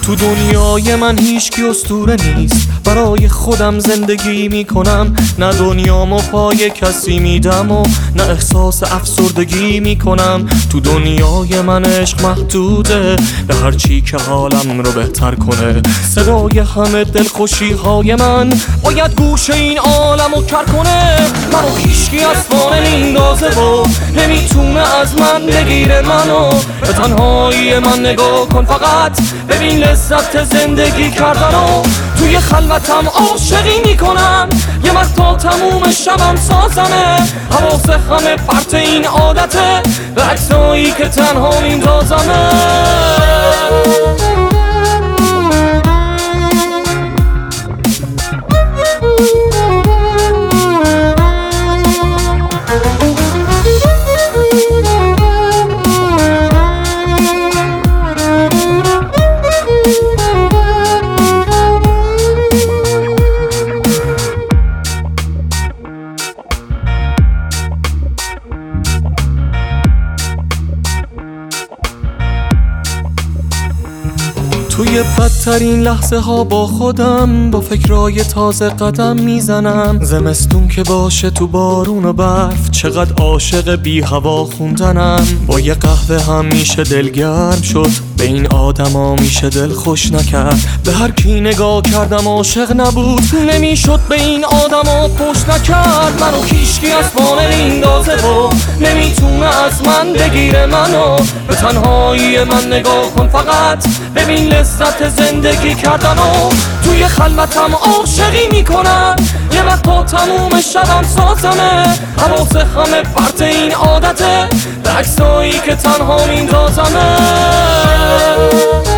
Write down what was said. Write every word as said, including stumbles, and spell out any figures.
تو دنیای من هیچ کی اسطوره نیست، برای خودم زندگی میکنم. نه دنیامو پای کسی میدم و نه احساس افسردگی میکنم. تو دنیای من عشق محدوده به هر چی که حالم رو بهتر کنه. صدای همه دلخوشی های من باید گوش این عالمو کر کنه. منو هیچکی از پا نمیندازه و نمیتونه از من بگیره منو. به تنهایی من نگاه کن فقط، ببین لذت زندگی کردنو. توی خلوتم عاشقی میکنم، یه وقت تا تموم شبم سازمه. حواس همه پرت این عادته، به عکسایی که تنها میندازمه. توی بدترین لحظه ها با خودم با فکرای تازه قدم میزنم. زمستون که باشه تو بارون و برف، چقدر عاشق بی هوا خوندنم. با یه قهوه هم میشه دلگرم شد، به این آدما میشه دل خوش نکرد. به هر کی نگاه کردم عاشق نبود، نمیشد به این آدما پشت نکرد. منو هیچکی از پا نمیندازه و نمیتونه از من بگیره منو. به تنهایی من نگاه کن فقط، ببین لذت زندگی کردنو. توی خلوتم عاشقی میکنم، یه وقت تا تموم شبم سازمه. حواس همه پرت این عادته، به عکسایی که تنها میندازمه.